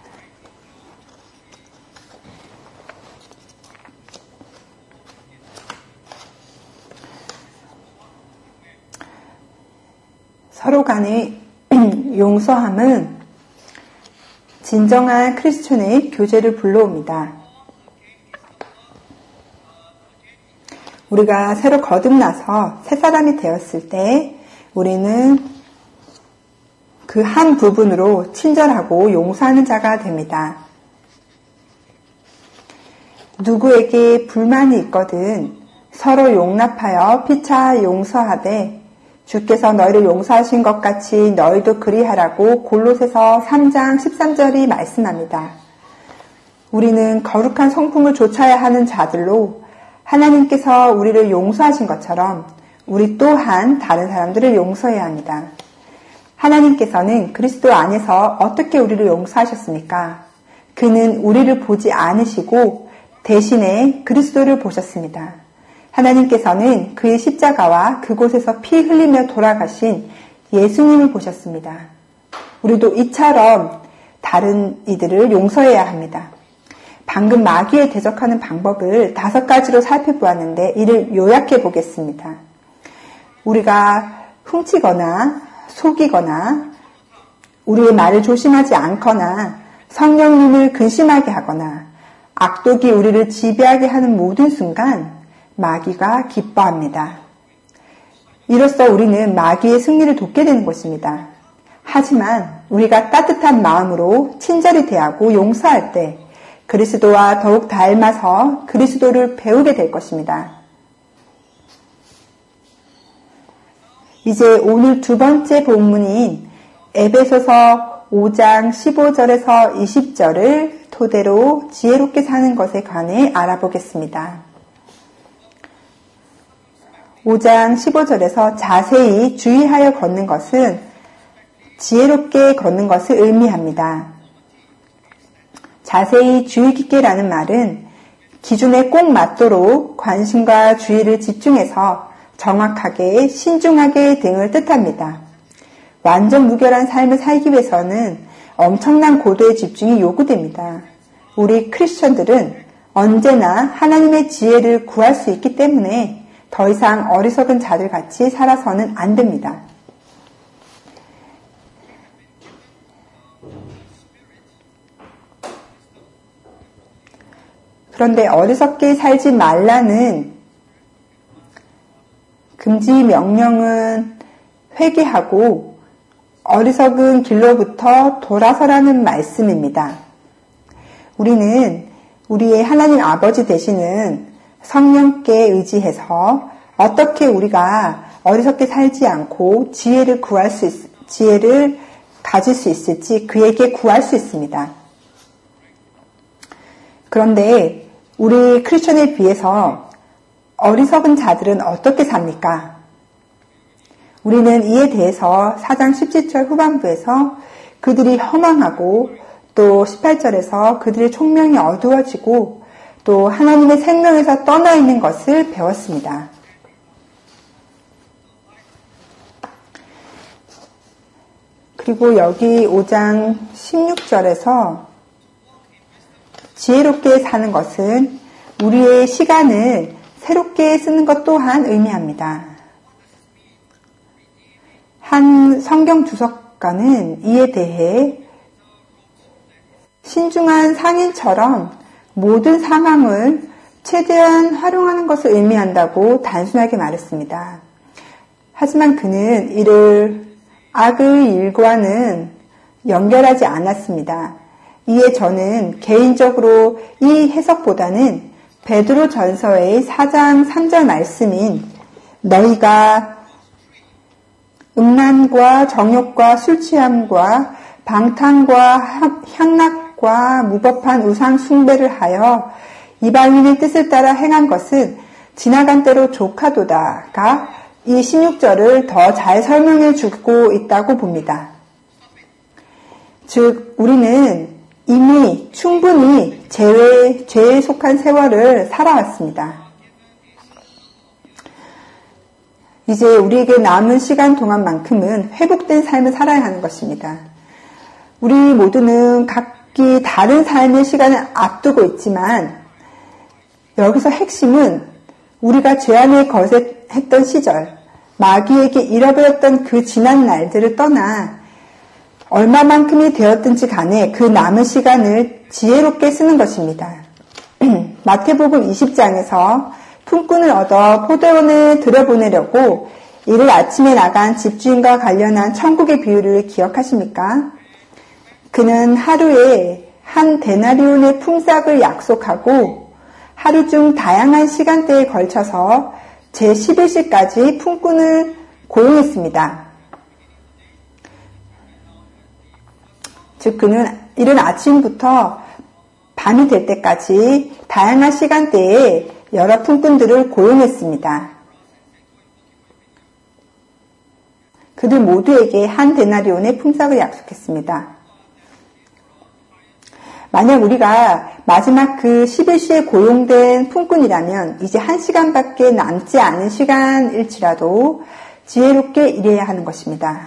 서로 간의 용서함은 진정한 크리스천의 교제를 불러옵니다. 우리가 새로 거듭나서 새 사람이 되었을 때 우리는 그 한 부분으로 친절하고 용서하는 자가 됩니다. 누구에게 불만이 있거든 서로 용납하여 피차 용서하되 주께서 너희를 용서하신 것 같이 너희도 그리하라고 골로새서 3장 13절이 말씀합니다. 우리는 거룩한 성품을 좇아야 하는 자들로 하나님께서 우리를 용서하신 것처럼 우리 또한 다른 사람들을 용서해야 합니다. 하나님께서는 그리스도 안에서 어떻게 우리를 용서하셨습니까? 그는 우리를 보지 않으시고 대신에 그리스도를 보셨습니다. 하나님께서는 그의 십자가와 그곳에서 피 흘리며 돌아가신 예수님을 보셨습니다. 우리도 이처럼 다른 이들을 용서해야 합니다. 방금 마귀에 대적하는 방법을 5가지로 살펴보았는데 이를 요약해 보겠습니다. 우리가 훔치거나 속이거나 우리의 말을 조심하지 않거나 성령님을 근심하게 하거나 악독이 우리를 지배하게 하는 모든 순간 마귀가 기뻐합니다. 이로써 우리는 마귀의 승리를 돕게 되는 것입니다. 하지만 우리가 따뜻한 마음으로 친절히 대하고 용서할 때 그리스도와 더욱 닮아서 그리스도를 배우게 될 것입니다. 이제 오늘 두 번째 본문인 에베소서 5장 15절에서 20절을 토대로 지혜롭게 사는 것에 관해 알아보겠습니다. 5장 15절에서 자세히 주의하여 걷는 것은 지혜롭게 걷는 것을 의미합니다. 자세히 주의 깊게라는 말은 기준에 꼭 맞도록 관심과 주의를 집중해서 정확하게, 신중하게 등을 뜻합니다. 완전 무결한 삶을 살기 위해서는 엄청난 고도의 집중이 요구됩니다. 우리 크리스천들은 언제나 하나님의 지혜를 구할 수 있기 때문에 더 이상 어리석은 자들 같이 살아서는 안 됩니다. 그런데 어리석게 살지 말라는 금지 명령은 회개하고 어리석은 길로부터 돌아서라는 말씀입니다. 우리는 우리의 하나님 아버지 되시는 성령께 의지해서 어떻게 우리가 어리석게 살지 않고 지혜를 가질 수 있을지 그에게 구할 수 있습니다. 그런데 우리 크리스천에 비해서 어리석은 자들은 어떻게 삽니까? 우리는 이에 대해서 4장 17절 후반부에서 그들이 허망하고 또 18절에서 그들의 총명이 어두워지고 또 하나님의 생명에서 떠나 있는 것을 배웠습니다. 그리고 여기 5장 16절에서 지혜롭게 사는 것은 우리의 시간을 새롭게 쓰는 것 또한 의미합니다. 한 성경 주석가는 이에 대해 신중한 상인처럼 모든 상황을 최대한 활용하는 것을 의미한다고 단순하게 말했습니다. 하지만 그는 이를 악의 일과는 연결하지 않았습니다. 이에 저는 개인적으로 이 해석보다는 베드로 전서의 4장 3절 말씀인 너희가 음란과 정욕과 술취함과 방탕과 향락과 무법한 우상 숭배를 하여 이방인의 뜻을 따라 행한 것은 지나간 때로 족하도다가 이 16절을 더 잘 설명해 주고 있다고 봅니다. 즉 우리는 이미 충분히 죄에 속한 세월을 살아왔습니다. 이제 우리에게 남은 시간 동안만큼은 회복된 삶을 살아야 하는 것입니다. 우리 모두는 각기 다른 삶의 시간을 앞두고 있지만 여기서 핵심은 우리가 죄 안에 거set했던 시절, 마귀에게 잃어버렸던 그 지난 날들을 떠나 얼마만큼이 되었든지 간에 그 남은 시간을 지혜롭게 쓰는 것입니다. 마태복음 20장에서 품꾼을 얻어 포도원에 들여보내려고 이른 아침에 나간 집주인과 관련한 천국의 비유를 기억하십니까? 그는 하루에 한 데나리온의 품삯을 약속하고 하루 중 다양한 시간대에 걸쳐서 제11시까지 품꾼을 고용했습니다. 즉 그는 이른 아침부터 밤이 될 때까지 다양한 시간대에 여러 품꾼들을 고용했습니다. 그들 모두에게 한 데나리온의 품삯을 약속했습니다. 만약 우리가 마지막 그 11시에 고용된 품꾼이라면 이제 1시간밖에 남지 않은 시간일지라도 지혜롭게 일해야 하는 것입니다.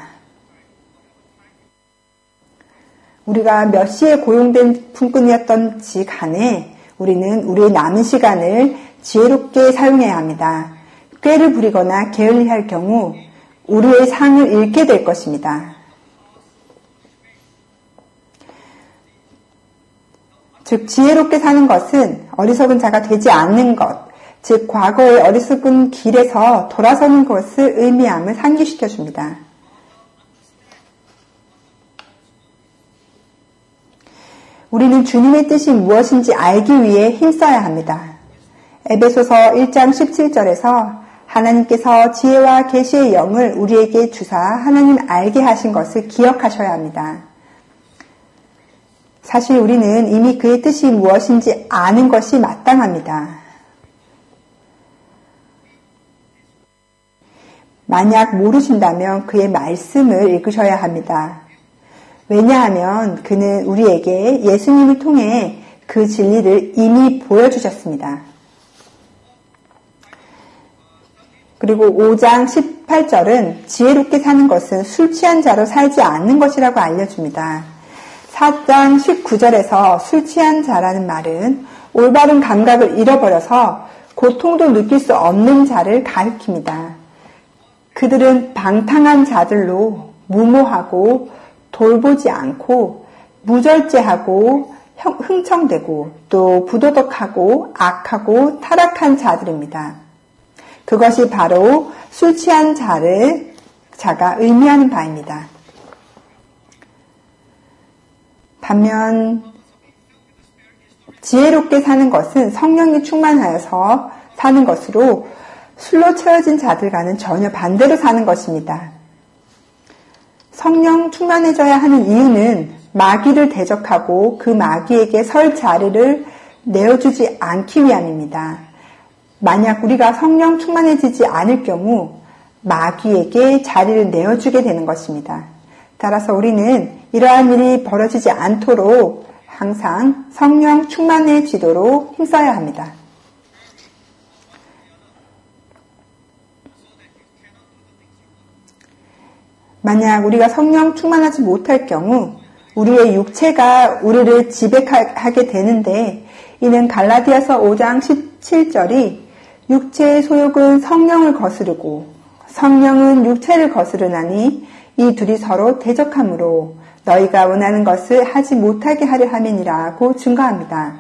우리가 몇 시에 고용된 품꾼이었던지 간에 우리는 우리의 남은 시간을 지혜롭게 사용해야 합니다. 꾀를 부리거나 게을리할 경우 우리의 상을 잃게 될 것입니다. 즉 지혜롭게 사는 것은 어리석은 자가 되지 않는 것, 즉 과거의 어리석은 길에서 돌아서는 것을 의미함을 상기시켜 줍니다. 우리는 주님의 뜻이 무엇인지 알기 위해 힘써야 합니다. 에베소서 1장 17절에서 하나님께서 지혜와 계시의 영을 우리에게 주사 하나님 알게 하신 것을 기억하셔야 합니다. 사실 우리는 이미 그의 뜻이 무엇인지 아는 것이 마땅합니다. 만약 모르신다면 그의 말씀을 읽으셔야 합니다. 왜냐하면 그는 우리에게 예수님을 통해 그 진리를 이미 보여주셨습니다. 그리고 5장 18절은 지혜롭게 사는 것은 술 취한 자로 살지 않는 것이라고 알려줍니다. 4장 19절에서 술 취한 자라는 말은 올바른 감각을 잃어버려서 고통도 느낄 수 없는 자를 가리킵니다. 그들은 방탕한 자들로 무모하고 돌보지 않고 무절제하고 흥청대고 또 부도덕하고 악하고 타락한 자들입니다. 그것이 바로 술 취한 자가 의미하는 바입니다. 반면 지혜롭게 사는 것은 성령이 충만하여서 사는 것으로 술로 채워진 자들과는 전혀 반대로 사는 것입니다. 성령 충만해져야 하는 이유는 마귀를 대적하고 그 마귀에게 설 자리를 내어주지 않기 위함입니다. 만약 우리가 성령 충만해지지 않을 경우 마귀에게 자리를 내어주게 되는 것입니다. 따라서 우리는 이러한 일이 벌어지지 않도록 항상 성령 충만해지도록 힘써야 합니다. 만약 우리가 성령 충만하지 못할 경우 우리의 육체가 우리를 지배하게 되는데 이는 갈라디아서 5장 17절이 육체의 소욕은 성령을 거스르고 성령은 육체를 거스르나니 이 둘이 서로 대적하므로 너희가 원하는 것을 하지 못하게 하려 함이니라고 증거합니다.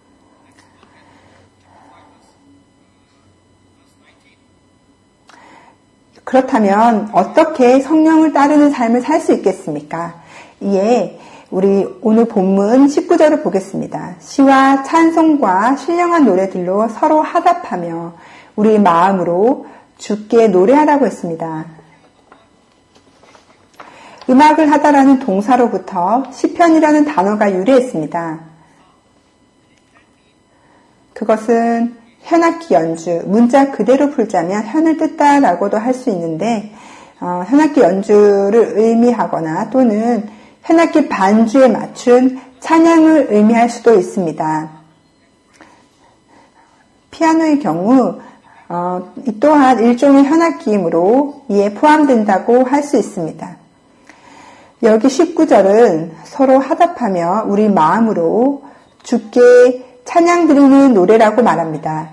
그렇다면 어떻게 성령을 따르는 삶을 살 수 있겠습니까? 이에 우리 오늘 본문 19절을 보겠습니다. 시와 찬송과 신령한 노래들로 서로 화답하며 우리 마음으로 주께 노래하라고 했습니다. 음악을 하다라는 동사로부터 시편이라는 단어가 유래했습니다. 그것은 현악기 연주, 문자 그대로 풀자면 현을 뜯다라고도 할 수 있는데 현악기 연주를 의미하거나 또는 현악기 반주에 맞춘 찬양을 의미할 수도 있습니다. 피아노의 경우 이 또한 일종의 현악기이므로 이에 포함된다고 할 수 있습니다. 여기 19절은 서로 화답하며 우리 마음으로 주께 찬양 드리는 노래라고 말합니다.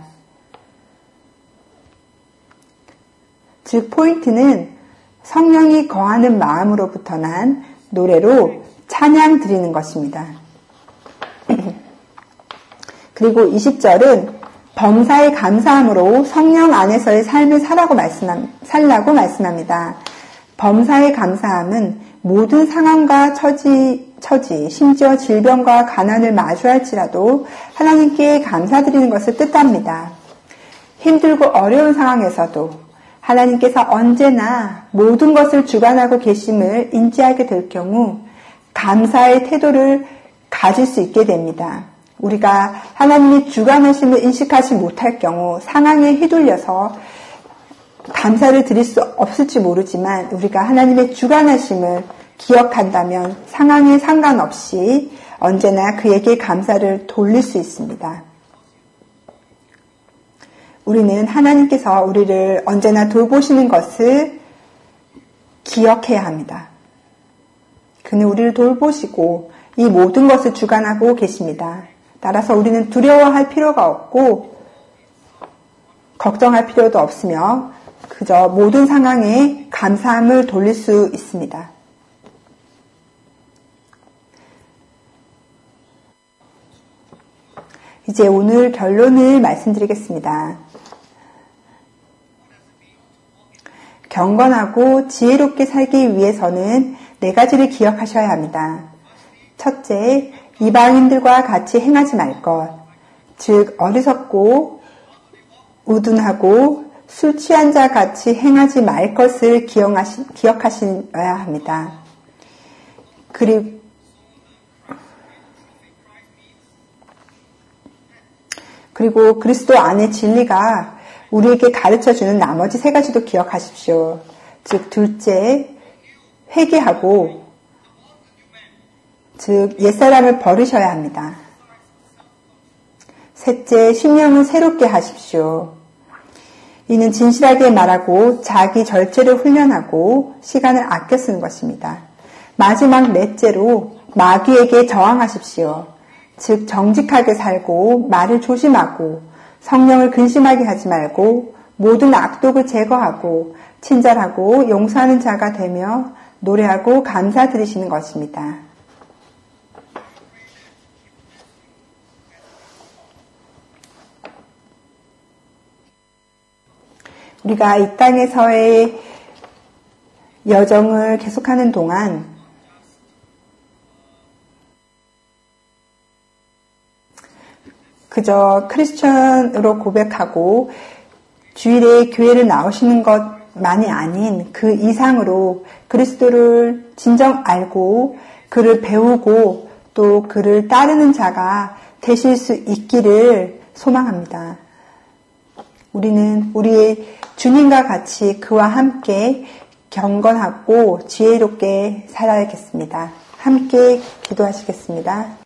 즉 포인트는 성령이 거하는 마음으로부터 난 노래로 찬양 드리는 것입니다. 그리고 20절은 범사에 감사함으로 성령 안에서의 삶을 살라고 말씀합니다. 범사에 감사함은 모든 상황과 처지, 심지어 질병과 가난을 마주할지라도 하나님께 감사드리는 것을 뜻합니다. 힘들고 어려운 상황에서도 하나님께서 언제나 모든 것을 주관하고 계심을 인지하게 될 경우 감사의 태도를 가질 수 있게 됩니다. 우리가 하나님이 주관하심을 인식하지 못할 경우 상황에 휘둘려서 감사를 드릴 수 없을지 모르지만 우리가 하나님의 주관하심을 기억한다면 상황에 상관없이 언제나 그에게 감사를 돌릴 수 있습니다. 우리는 하나님께서 우리를 언제나 돌보시는 것을 기억해야 합니다. 그는 우리를 돌보시고 이 모든 것을 주관하고 계십니다. 따라서 우리는 두려워할 필요가 없고 걱정할 필요도 없으며 그저 모든 상황에 감사함을 돌릴 수 있습니다. 이제 오늘 결론을 말씀드리겠습니다. 경건하고 지혜롭게 살기 위해서는 4가지를 기억하셔야 합니다. 첫째, 이방인들과 같이 행하지 말 것, 즉 어리석고 우둔하고 술 취한 자 같이 행하지 말 것을 기억하셔야 합니다. 그리고 그리스도 안의 진리가 우리에게 가르쳐주는 나머지 세 가지도 기억하십시오. 즉, 둘째, 회개하고, 즉, 옛사람을 버리셔야 합니다. 셋째, 심령을 새롭게 하십시오. 이는 진실하게 말하고 자기 절제를 훈련하고 시간을 아껴 쓰는 것입니다. 마지막 넷째로 마귀에게 저항하십시오. 즉 정직하게 살고 말을 조심하고 성령을 근심하게 하지 말고 모든 악독을 제거하고 친절하고 용서하는 자가 되며 노래하고 감사드리시는 것입니다. 우리가 이 땅에서의 여정을 계속하는 동안 그저 크리스천으로 고백하고 주일에 교회를 나오시는 것만이 아닌 그 이상으로 그리스도를 진정 알고 그를 배우고 또 그를 따르는 자가 되실 수 있기를 소망합니다. 우리는 우리의 주님과 같이 그와 함께 경건하고 지혜롭게 살아야겠습니다. 함께 기도하시겠습니다.